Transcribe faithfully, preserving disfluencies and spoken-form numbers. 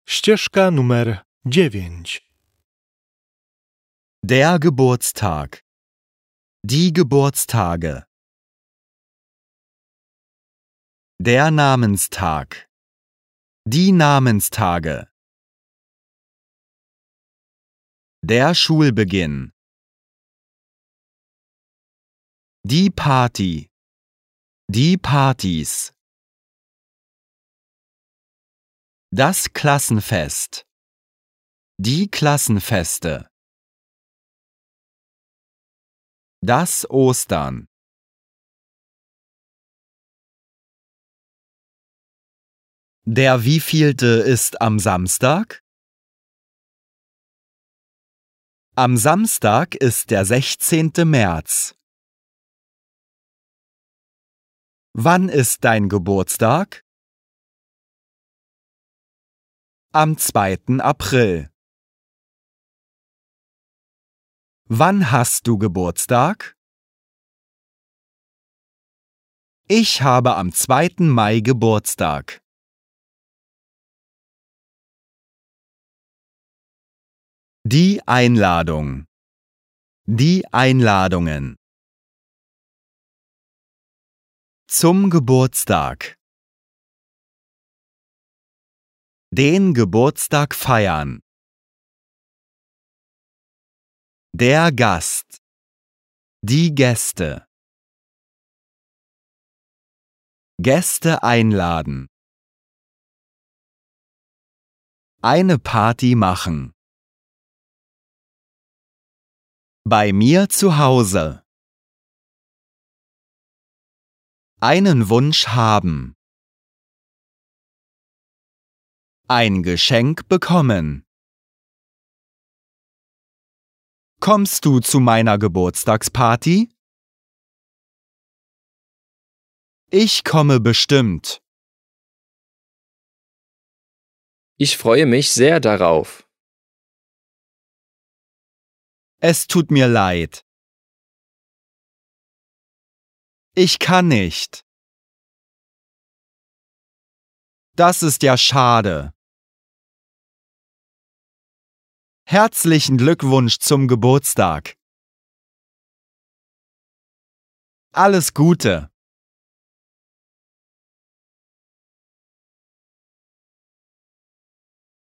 Ścieżka numer dziewięć. Der Geburtstag. Die Geburtstage. Der Namenstag. Die Namenstage. Der Schulbeginn. Die Party. Die Partys. Das Klassenfest. Die Klassenfeste. Das Ostern. Der wievielte ist am Samstag? Am Samstag ist der sechzehnte März. Wann ist dein Geburtstag? Am zweiten April. Wann hast du Geburtstag? Ich habe am zweiten Mai Geburtstag. Die Einladung. Die Einladungen. Zum Geburtstag. Den Geburtstag feiern. Der Gast. Die Gäste. Gäste einladen. Eine Party machen. Bei mir zu Hause. Einen Wunsch haben. Ein Geschenk bekommen. Kommst du zu meiner Geburtstagsparty? Ich komme bestimmt. Ich freue mich sehr darauf. Es tut mir leid. Ich kann nicht. Das ist ja schade. Herzlichen Glückwunsch zum Geburtstag. Alles Gute.